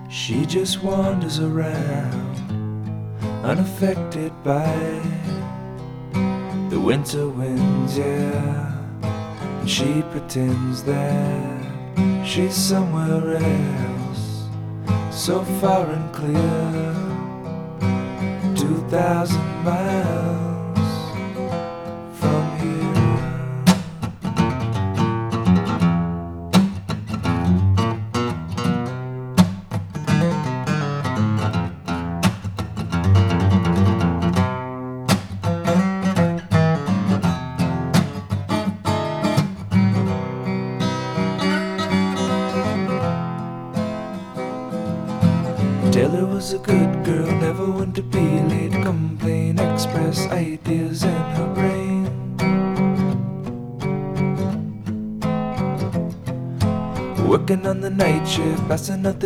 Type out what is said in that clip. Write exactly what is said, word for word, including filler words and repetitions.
She just wanders around, unaffected by the winter winds, yeah. And she pretends that she's somewhere else, so far and clear, two thousand miles from here. Taylor was a good girl, never one to be late, complain, express ideas in her brain. Working on the night shift, passing out the